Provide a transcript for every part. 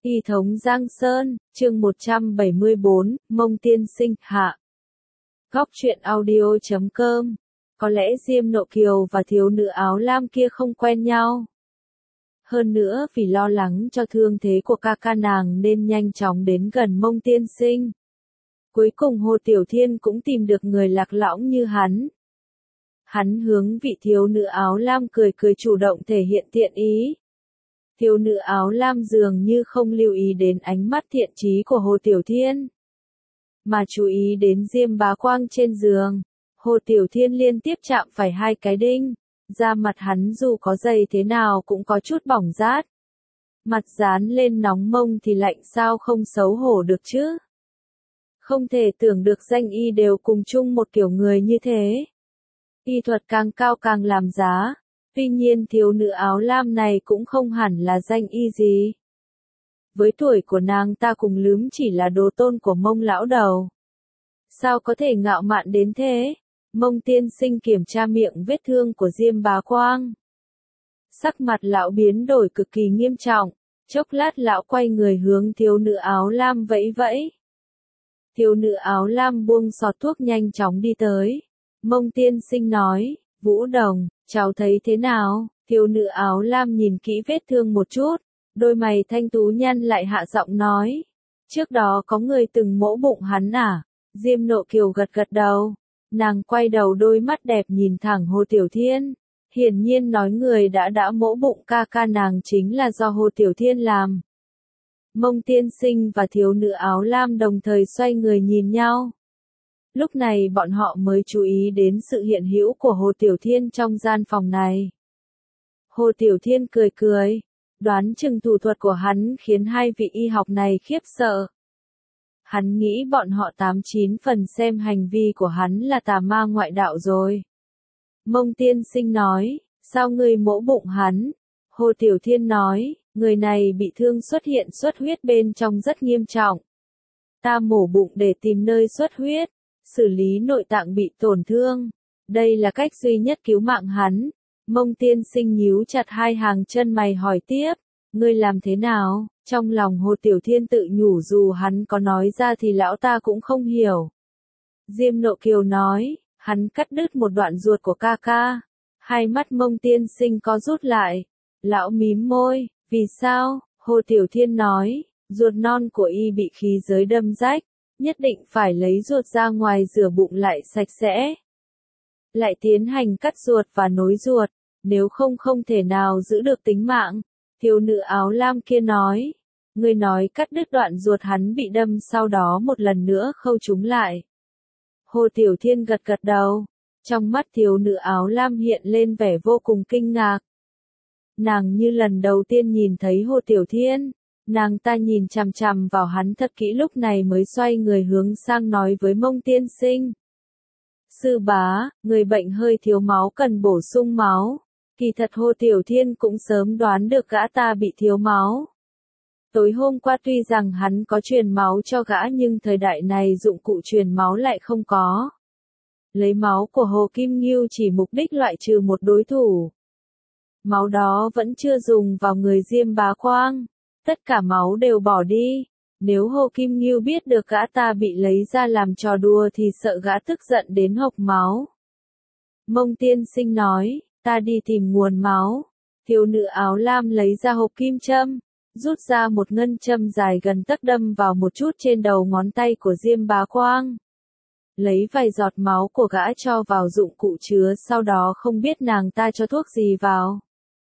Y thống Giang Sơn, chương 174, Mông Tiên Sinh, hạ. Góc truyện audio.com. Có lẽ Diêm Nộ Kiều và thiếu nữ áo lam kia không quen nhau. Hơn nữa vì lo lắng cho thương thế của ca nàng nên nhanh chóng đến gần Mông Tiên Sinh. Cuối cùng Hồ Tiểu Thiên cũng tìm được người lạc lõng như hắn. Hắn hướng vị thiếu nữ áo lam cười chủ động thể hiện thiện ý. Thiếu nữ áo lam dường như không lưu ý đến ánh mắt thiện chí của Hồ Tiểu Thiên, mà chú ý đến Diêm Bá Quang trên giường. Hồ Tiểu Thiên liên tiếp chạm phải hai cái đinh, da mặt hắn dù có dày thế nào cũng có chút bỏng rát. Mặt dán lên nóng mông thì lạnh sao không xấu hổ được chứ. Không thể tưởng được danh y đều cùng chung một kiểu người như thế. Y thuật càng cao càng làm giá. Tuy nhiên thiếu nữ áo lam này cũng không hẳn là danh y gì. Với tuổi của nàng ta cùng lứa chỉ là đồ tôn của Mông lão đầu. Sao có thể ngạo mạn đến thế? Mông Tiên Sinh kiểm tra miệng vết thương của Diêm Bá Quang. Sắc mặt lão biến đổi cực kỳ nghiêm trọng, chốc lát lão quay người hướng thiếu nữ áo lam vẫy vẫy. Thiếu nữ áo lam buông xọt thuốc nhanh chóng đi tới. Mông Tiên Sinh nói, Vũ Đồng, cháu thấy thế nào? Thiếu nữ áo lam nhìn kỹ vết thương một chút, đôi mày thanh tú nhăn lại hạ giọng nói. Trước đó có người từng mỗ bụng hắn à? Diêm Nộ Kiều gật đầu. Nàng quay đầu đôi mắt đẹp nhìn thẳng Hồ Tiểu Thiên. Hiển nhiên nói người đã mỗ bụng ca nàng chính là do Hồ Tiểu Thiên làm. Mông Tiên Sinh và thiếu nữ áo lam đồng thời xoay người nhìn nhau. Lúc này bọn họ mới chú ý đến sự hiện hữu của Hồ Tiểu Thiên trong gian phòng này. Hồ Tiểu Thiên cười, đoán chừng thủ thuật của hắn khiến hai vị y học này khiếp sợ. Hắn nghĩ bọn họ 89 phần xem hành vi của hắn là tà ma ngoại đạo rồi. Mông Tiên Sinh nói, sao ngươi mỗ bụng hắn? Hồ Tiểu Thiên nói, người này bị thương xuất hiện xuất huyết bên trong rất nghiêm trọng. Ta mổ bụng để tìm nơi xuất huyết, xử lý nội tạng bị tổn thương. Đây là cách duy nhất cứu mạng hắn. Mông Tiên Sinh nhíu chặt hai hàng chân mày hỏi tiếp, ngươi làm thế nào? Trong lòng Hồ Tiểu Thiên tự nhủ dù hắn có nói ra thì lão ta cũng không hiểu. Diêm Nộ Kiều nói, hắn cắt đứt một đoạn ruột của ca. Hai mắt Mông Tiên Sinh có rút lại. Lão mím môi, vì sao? Hồ Tiểu Thiên nói, ruột non của y bị khí giới đâm rách. Nhất định phải lấy ruột ra ngoài rửa bụng lại sạch sẽ. Lại tiến hành cắt ruột và nối ruột, nếu không thể nào giữ được tính mạng. Thiếu nữ áo lam kia nói, người nói cắt đứt đoạn ruột hắn bị đâm sau đó một lần nữa khâu chúng lại. Hồ Tiểu Thiên gật đầu, trong mắt thiếu nữ áo lam hiện lên vẻ vô cùng kinh ngạc. Nàng như lần đầu tiên nhìn thấy Hồ Tiểu Thiên. Nàng ta nhìn chằm chằm vào hắn thật kỹ lúc này mới xoay người hướng sang nói với Mông Tiên Sinh. Sư bá, người bệnh hơi thiếu máu cần bổ sung máu. Kỳ thật Hồ Tiểu Thiên cũng sớm đoán được gã ta bị thiếu máu. Tối hôm qua tuy rằng hắn có truyền máu cho gã nhưng thời đại này dụng cụ truyền máu lại không có. Lấy máu của Hồ Kim Ngưu chỉ mục đích loại trừ một đối thủ. Máu đó vẫn chưa dùng vào người Diêm Bá Quang. Tất cả máu đều bỏ đi. Nếu Hồ Kim Ngưu biết được gã ta bị lấy ra làm trò đùa thì sợ gã tức giận đến hộc máu. Mông Tiên Sinh nói, ta đi tìm nguồn máu. Thiếu nữ áo lam lấy ra hộp kim châm, rút ra một ngân châm dài gần tấc đâm vào một chút trên đầu ngón tay của Diêm Bá Quang. Lấy vài giọt máu của gã cho vào dụng cụ chứa, sau đó không biết nàng ta cho thuốc gì vào.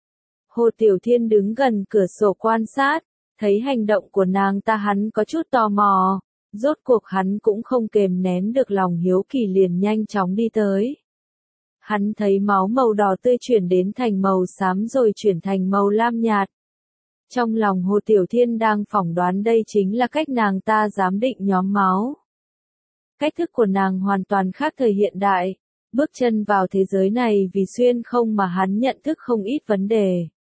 Hồ Tiểu Thiên đứng gần cửa sổ quan sát, thấy hành động của nàng ta hắn có chút tò mò, rốt cuộc hắn cũng không kềm nén được lòng hiếu kỳ liền nhanh chóng đi tới. Hắn thấy máu màu đỏ tươi chuyển đến thành màu xám rồi chuyển thành màu lam nhạt. Trong lòng Hồ Tiểu Thiên đang phỏng đoán đây chính là cách nàng ta giám định nhóm máu. Cách thức của nàng hoàn toàn khác thời hiện đại, bước chân vào thế giới này vì xuyên không mà hắn nhận thức không ít vấn đề.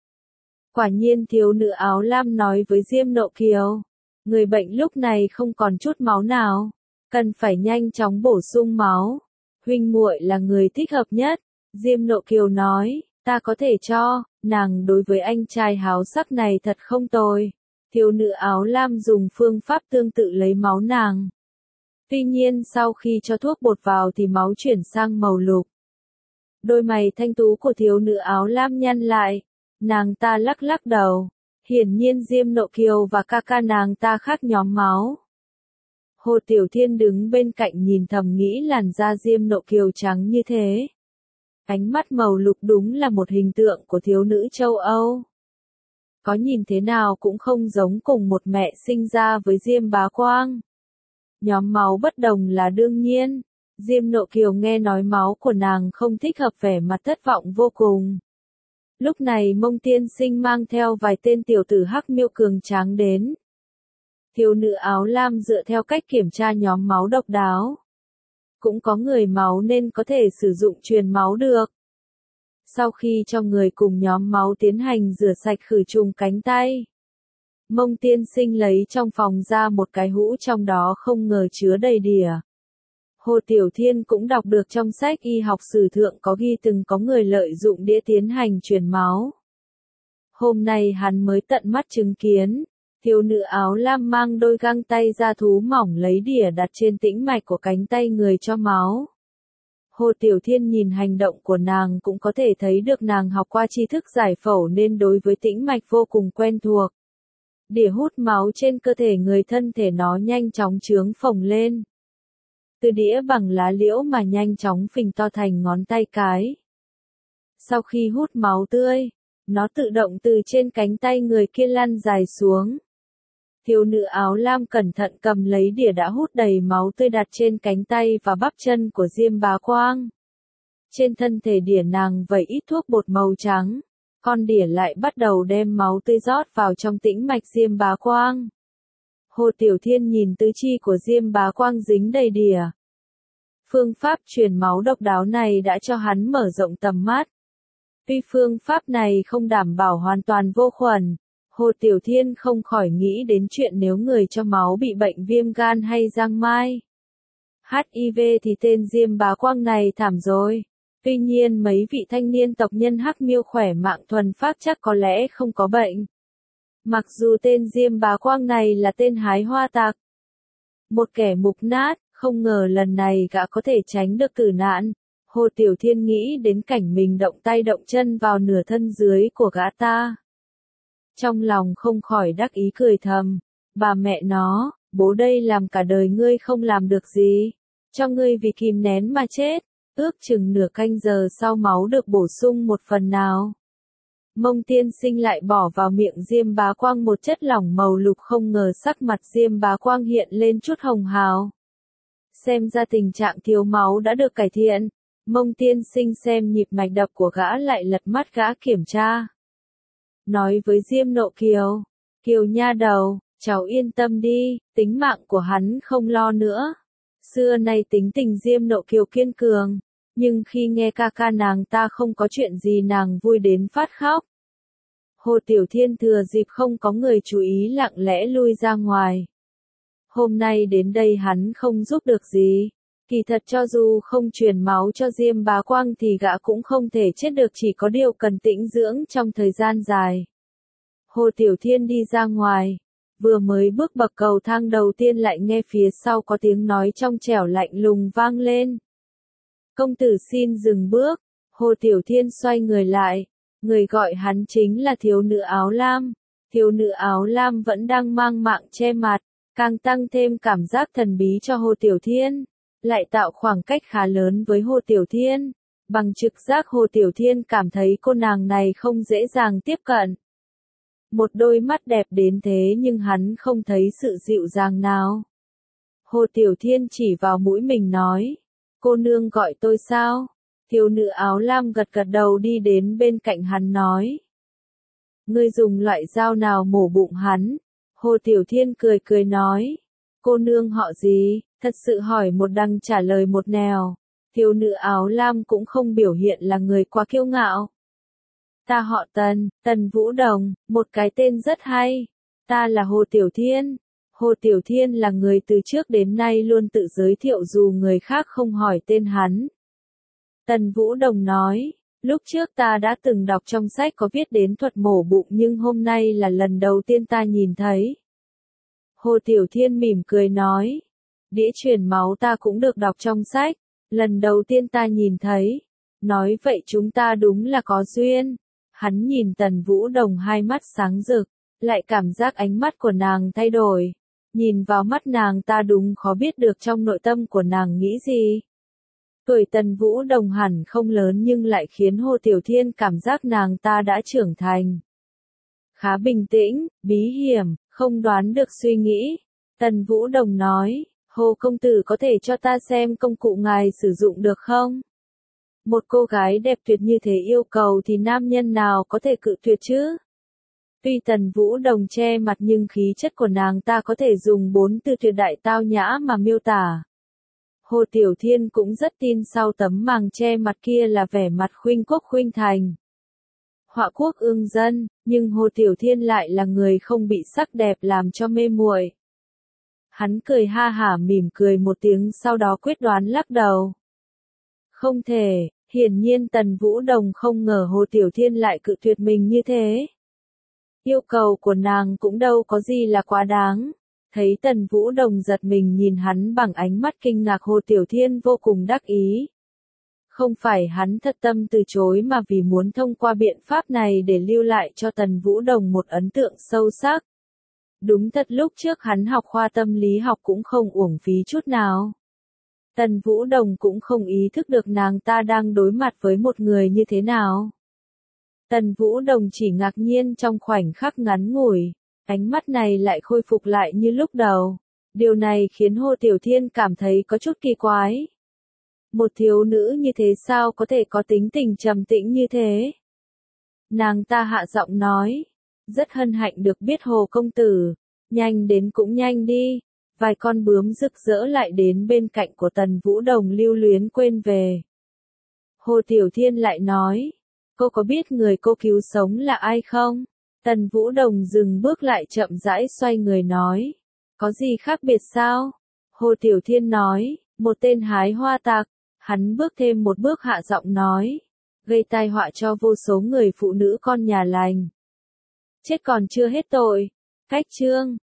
Quả nhiên thiếu nữ áo lam nói với Diêm Nộ Kiều, người bệnh lúc này không còn chút máu nào, cần phải nhanh chóng bổ sung máu. Huynh muội là người thích hợp nhất. Diêm Nộ Kiều nói, ta có thể cho. Nàng đối với anh trai háo sắc này thật không tồi. Thiếu nữ áo lam dùng phương pháp tương tự lấy máu nàng. Tuy nhiên sau khi cho thuốc bột vào thì máu chuyển sang màu lục. Đôi mày thanh tú của thiếu nữ áo lam nhăn lại. Nàng ta lắc lắc đầu. Hiển nhiên Diêm Nộ Kiều và ca ca nàng ta khác nhóm máu. Hồ Tiểu Thiên đứng bên cạnh nhìn thầm nghĩ làn da Diêm Nộ Kiều trắng như thế. Ánh mắt màu lục đúng là một hình tượng của thiếu nữ châu Âu. Có nhìn thế nào cũng không giống cùng một mẹ sinh ra với Diêm Bá Quang. Nhóm máu bất đồng là đương nhiên. Diêm Nộ Kiều nghe nói máu của nàng không thích hợp, vẻ mặt thất vọng vô cùng. Lúc này Mông Tiên Sinh mang theo vài tên tiểu tử hắc miêu cường tráng đến. Thiếu nữ áo lam dựa theo cách kiểm tra nhóm máu độc đáo. Cũng có người máu nên có thể sử dụng truyền máu được. Sau khi cho người cùng nhóm máu tiến hành rửa sạch khử trùng cánh tay, Mông Tiên Sinh lấy trong phòng ra một cái hũ, trong đó không ngờ chứa đầy đỉa. Hồ Tiểu Thiên cũng đọc được trong sách y học sử thượng có ghi từng có người lợi dụng đĩa tiến hành truyền máu. Hôm nay hắn mới tận mắt chứng kiến, thiếu nữ áo lam mang đôi găng tay da thú mỏng lấy đỉa đặt trên tĩnh mạch của cánh tay người cho máu. Hồ Tiểu Thiên nhìn hành động của nàng cũng có thể thấy được nàng học qua tri thức giải phẫu nên đối với tĩnh mạch vô cùng quen thuộc. Đỉa hút máu trên cơ thể người, thân thể nó nhanh chóng trướng phồng lên. Từ đĩa bằng lá liễu mà nhanh chóng phình to thành ngón tay cái. Sau khi hút máu tươi, nó tự động từ trên cánh tay người kia lăn dài xuống. Thiếu nữ áo lam cẩn thận cầm lấy đỉa đã hút đầy máu tươi đặt trên cánh tay và bắp chân của Diêm Bá Quang. Trên thân thể đỉa nàng vẩy ít thuốc bột màu trắng, con đỉa lại bắt đầu đem máu tươi rót vào trong tĩnh mạch Diêm Bá Quang. Hồ Tiểu Thiên nhìn tứ chi của Diêm Bá Quang dính đầy đỉa. Phương pháp truyền máu độc đáo này đã cho hắn mở rộng tầm mắt. Tuy phương pháp này không đảm bảo hoàn toàn vô khuẩn, Hồ Tiểu Thiên không khỏi nghĩ đến chuyện nếu người cho máu bị bệnh viêm gan hay giang mai, HIV thì tên Diêm Bá Quang này thảm rồi. Tuy nhiên mấy vị thanh niên tộc nhân hắc miêu khỏe mạnh thuần phác chắc có lẽ không có bệnh. Mặc dù tên Diêm Bá Quang này là tên hái hoa tặc, một kẻ mục nát, không ngờ lần này gã có thể tránh được tử nạn. Hồ Tiểu Thiên nghĩ đến cảnh mình động tay động chân vào nửa thân dưới của gã ta. Trong lòng không khỏi đắc ý cười thầm, bà mẹ nó, bố đây làm cả đời ngươi không làm được gì, cho ngươi vì kìm nén mà chết. Ước chừng nửa canh giờ sau máu được bổ sung một phần nào. Mông Tiên Sinh lại bỏ vào miệng Diêm Bá Quang một chất lỏng màu lục, không ngờ sắc mặt Diêm Bá Quang hiện lên chút hồng hào. Xem ra tình trạng thiếu máu đã được cải thiện. Mông Tiên Sinh xem nhịp mạch đập của gã lại lật mắt gã kiểm tra. Nói với Diêm Nộ Kiều, Kiều nha đầu, cháu yên tâm đi, tính mạng của hắn không lo nữa. Xưa nay tính tình Diêm Nộ Kiều kiên cường, nhưng khi nghe ca ca nàng ta không có chuyện gì nàng vui đến phát khóc. Hồ Tiểu Thiên thừa dịp không có người chú ý lặng lẽ lui ra ngoài. Hôm nay đến đây hắn không giúp được gì. Kỳ thật cho dù không truyền máu cho Diêm Bá Quang thì gã cũng không thể chết được, chỉ có điều cần tĩnh dưỡng trong thời gian dài. Hồ Tiểu Thiên đi ra ngoài, vừa mới bước bậc cầu thang đầu tiên lại nghe phía sau có tiếng nói trong trẻo lạnh lùng vang lên. Công tử xin dừng bước. Hồ Tiểu Thiên xoay người lại, người gọi hắn chính là thiếu nữ áo lam. Thiếu nữ áo lam vẫn đang mang mạng che mặt, càng tăng thêm cảm giác thần bí cho Hồ Tiểu Thiên, lại tạo khoảng cách khá lớn với Hồ Tiểu Thiên. Bằng trực giác Hồ Tiểu Thiên cảm thấy cô nàng này không dễ dàng tiếp cận. Một đôi mắt đẹp đến thế nhưng hắn không thấy sự dịu dàng nào. Hồ Tiểu Thiên chỉ vào mũi mình nói, cô nương gọi tôi sao? Thiếu nữ áo lam gật gật đầu đi đến bên cạnh hắn nói, ngươi dùng loại dao nào mổ bụng hắn? Hồ Tiểu Thiên cười cười nói, cô nương họ gì? Thật sự hỏi một đằng trả lời một nẻo. Thiếu nữ áo lam cũng không biểu hiện là người quá kiêu ngạo. Ta họ Tần, Tần Vũ Đồng, một cái tên rất hay. Ta là Hồ Tiểu Thiên. Hồ Tiểu Thiên là người từ trước đến nay luôn tự giới thiệu dù người khác không hỏi tên hắn. Tần Vũ Đồng nói, Lúc trước ta đã từng đọc trong sách có viết đến thuật mổ bụng nhưng hôm nay là lần đầu tiên ta nhìn thấy. Hồ Tiểu Thiên mỉm cười nói. Đĩa truyền máu ta cũng được đọc trong sách, lần đầu tiên ta nhìn thấy. Nói vậy chúng ta đúng là có duyên. Hắn nhìn Tần Vũ Đồng hai mắt sáng rực, lại cảm giác ánh mắt của nàng thay đổi. Nhìn vào mắt nàng ta đúng khó biết được trong nội tâm của nàng nghĩ gì. Tuổi Tần Vũ Đồng hẳn không lớn nhưng lại khiến Hồ Tiểu Thiên cảm giác nàng ta đã trưởng thành. Khá bình tĩnh, bí hiểm, không đoán được suy nghĩ. Tần Vũ Đồng nói, Hồ công tử có thể cho ta xem công cụ ngài sử dụng được không? Một cô gái đẹp tuyệt như thế yêu cầu thì nam nhân nào có thể cự tuyệt chứ? Tuy Tần Vũ Đồng che mặt nhưng khí chất của nàng ta có thể dùng 4 từ tuyệt đại tao nhã mà miêu tả. Hồ Tiểu Thiên cũng rất tin sau tấm màng che mặt kia là vẻ mặt khuynh quốc khuynh thành. Họa quốc ương dân, nhưng Hồ Tiểu Thiên lại là người không bị sắc đẹp làm cho mê muội. Hắn cười ha hả mỉm cười một tiếng sau đó quyết đoán lắc đầu. Không thể, hiển nhiên Tần Vũ Đồng không ngờ Hồ Tiểu Thiên lại cự tuyệt mình như thế. Yêu cầu của nàng cũng đâu có gì là quá đáng. Thấy Tần Vũ Đồng giật mình nhìn hắn bằng ánh mắt kinh ngạc, Hồ Tiểu Thiên vô cùng đắc ý. Không phải hắn thật tâm từ chối mà vì muốn thông qua biện pháp này để lưu lại cho Tần Vũ Đồng một ấn tượng sâu sắc. Đúng thật lúc trước hắn học khoa tâm lý học cũng không uổng phí chút nào. Tần Vũ Đồng cũng không ý thức được nàng ta đang đối mặt với một người như thế nào. Tần Vũ Đồng chỉ ngạc nhiên trong khoảnh khắc ngắn ngủi, ánh mắt này lại khôi phục lại như lúc đầu. Điều này khiến Hồ Tiểu Thiên cảm thấy có chút kỳ quái. Một thiếu nữ như thế sao có thể có tính tình trầm tĩnh như thế? Nàng ta hạ giọng nói, rất hân hạnh được biết Hồ công tử, nhanh đến cũng nhanh đi. Vài con bướm rực rỡ lại đến bên cạnh của Tần Vũ Đồng lưu luyến quên về. Hồ Tiểu Thiên lại nói, cô có biết người cô cứu sống là ai không? Tần Vũ Đồng dừng bước lại chậm rãi xoay người nói, có gì khác biệt sao? Hồ Tiểu Thiên nói, một tên hái hoa tặc. Hắn bước thêm một bước hạ giọng nói, gây tai họa cho vô số người phụ nữ con nhà lành. Chết còn chưa hết tội. Cách chương